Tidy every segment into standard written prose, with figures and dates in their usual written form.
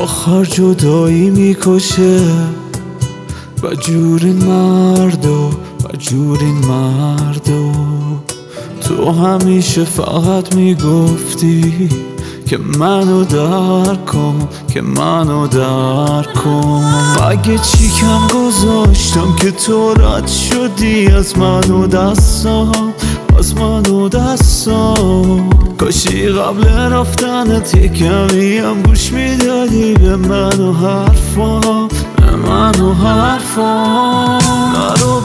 آخر جدایی میکشه بدجورین مردو بدجورین مردو. تو همیشه فقط میگفتی که منو درک کن که منو درک کن. مگه چی کم گذاشتم که تو رد شدی از منو دستام از منو دستام. کاشی قبل رفتنت یه کمی هم گوش میدادی به منو حرفام به منو حرفام. نرو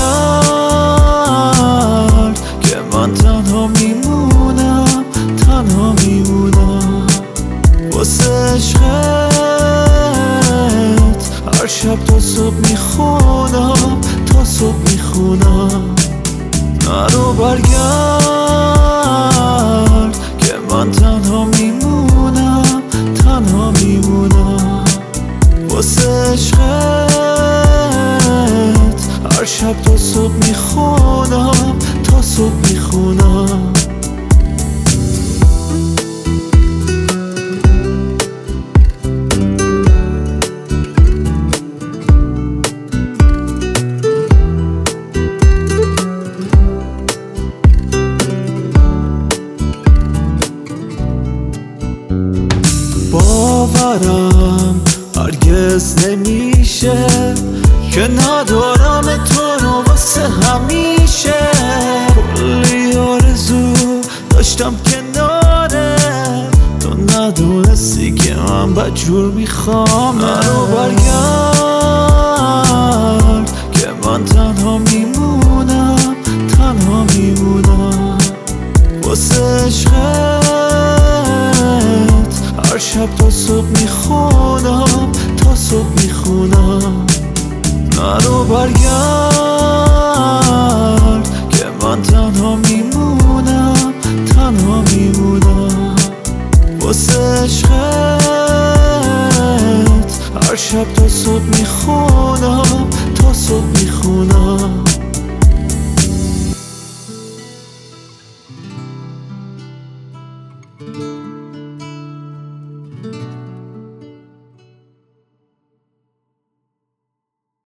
برگرد که من تنها میمونم تنها میمونم واسه عشقت. هر شب تا صبح میخونم تا صبح میخونم. نرو برگرد که من تنها میمونم تنها میمونم واسه عشقت. هر شب تا صبح میخونم تا صبح میخونم. باورم هرگز نمیشه که ندارم تو رو واسه همیشه. کلی آرزو داشتم کناره تو ندونستی که من بدجور میخوام. نرو برگرد که من تنها میمونم تنها میمونم واسه عشقت. هر شب تا صبح میخونم تا صبح میخونم. نرو برگرد که من تنها میمونم تنها میمونم واسه عشقت. هر شب تا صبح میخونم تا صبح میخونم.